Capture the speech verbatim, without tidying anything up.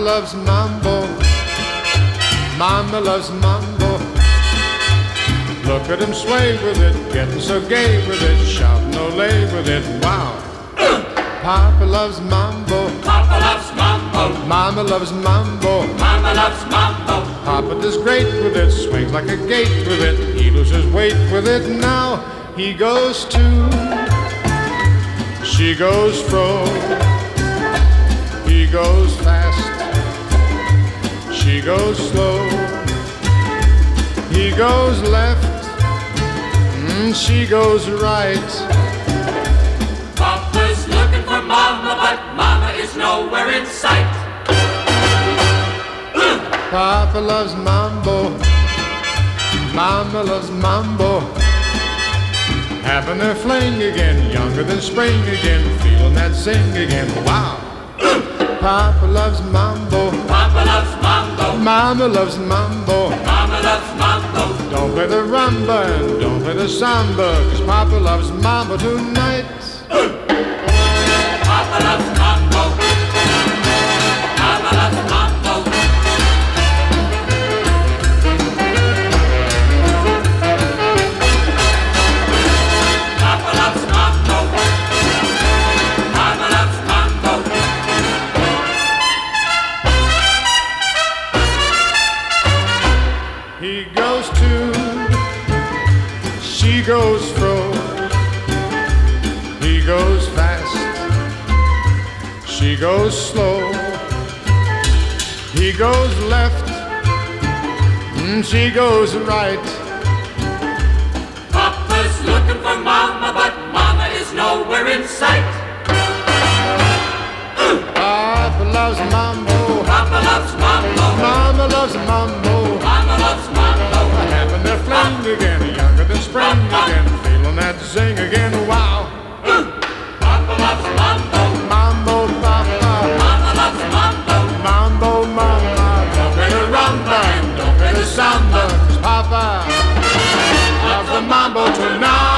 loves mambo. Mama loves mambo. Look at him sway with it, getting so gay with it, shouting Olay with it, wow. Papa loves mambo. Papa loves mambo. Mama loves mambo. Mama loves mambo. Papa does great with it, swings like a gate with it, he loses weight with it. Now he goes to, she goes fro, he goes fast, she goes slow, he goes left, mm, she goes right. Papa's looking for Mama, but Mama is nowhere in sight. Papa loves mambo. Mama loves mambo. Having their fling again, younger than spring again, feeling that zing again, wow. Papa loves mambo. Papa loves mambo. Mama loves mambo. Mama loves mambo. Don't play the rumba and don't play the samba, 'cause Papa loves mambo tonight. Papa loves mambo. Mama loves mambo. Papa loves mambo. Mama loves mambo. He goes to, she goes fro, he goes fast, she goes slow, he goes left, mm, she goes right. Papa's looking for Mama, but Mama is nowhere in sight. Papa loves mambo. Papa loves mambo. Mama loves mambo. Mama loves mambo. Having their fling again, younger than spring again, feeling that zing again, wow. Papa loves mambo. Mambo, papa. Mama loves mambo. Mambo, mama. Don't play the rumba and don't play the samba, 'cause Papa loves the mambo tonight.